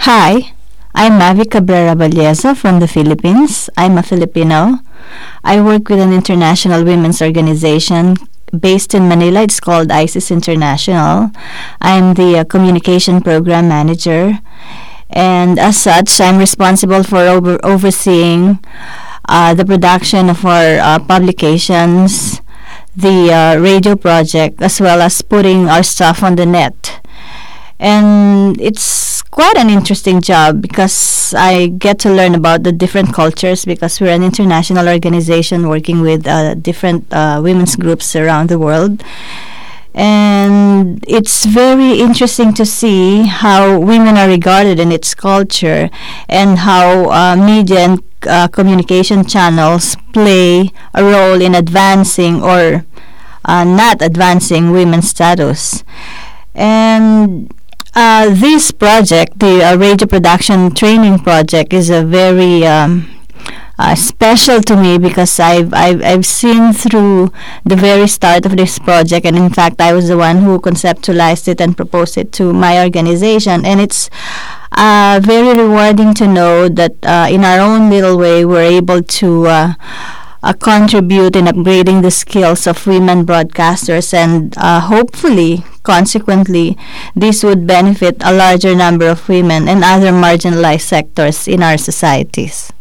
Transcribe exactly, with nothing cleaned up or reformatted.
Hi, I'm Mavi Cabrera Valleza from the Philippines. I'm a Filipino. I work with an international women's organization based in Manila. It's called ISIS International. I'm the uh, communication program manager, and as such, I'm responsible for over- overseeing uh, the production of our uh, publications, the uh, radio project, as well as putting our stuff on the net. And it's quite an interesting job because I get to learn about the different cultures because we're an international organization working with uh, different uh, women's groups around the world. And it's very interesting to see how women are regarded in its culture and how uh, media and uh, communication channels play a role in advancing or uh, not advancing women's status. And uh, this project, the uh, radio production training project, is a very um, uh, special to me because I've, I've I've seen through the very start of this project, and in fact, I was the one who conceptualized it and proposed it to my organization, and it's uh, very rewarding to know that uh, in our own little way, we're able to. Uh, uh, contribute in upgrading the skills of women broadcasters, and uh, hopefully, consequently, this would benefit a larger number of women and other marginalized sectors in our societies.